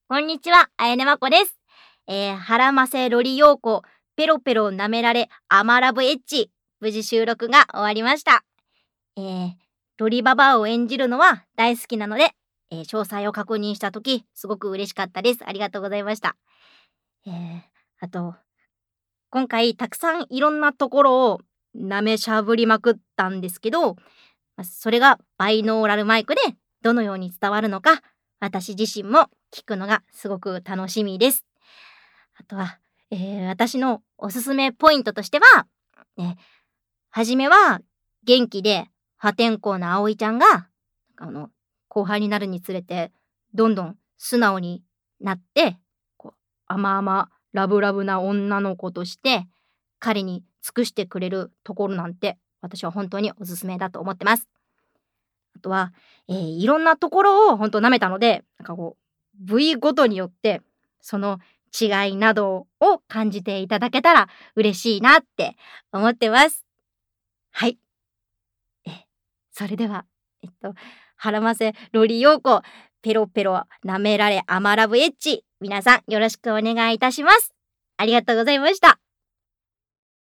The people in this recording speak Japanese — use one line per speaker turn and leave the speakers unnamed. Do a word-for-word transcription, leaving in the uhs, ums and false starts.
こんにちは、あやねまこです。えー、はらませロリヨーコ、ペロペロ舐められ、アマラブエッチ。無事収録が終わりました。えー、ロリババアを演じるのは大好きなので、えー、詳細を確認したとき、すごく嬉しかったです。ありがとうございました。えー、あと、今回たくさんいろんなところを舐めしゃぶりまくったんですけど、まそれがバイノーラルマイクでどのように伝わるのか、私自身も聞くのがすごく楽しみです。あとは、えー私のおすすめポイントとしては、ね、はじめは元気で破天荒な葵ちゃんが、あの、後半になるにつれて、どんどん素直になって、こう、甘々ラブラブな女の子として、彼に尽くしてくれるところなんて、私は本当におすすめだと思ってます。あとは、えーいろんなところをほんと舐めたので、なんかこう、部位ごとによって、その違いなどを感じていただけたら嬉しいなって思ってます。はい。え、それでは、えっと、はらませロリヨーコ、ペロペロ舐められアマラブエッチ、皆さんよろしくお願いいたします。ありがとうございました。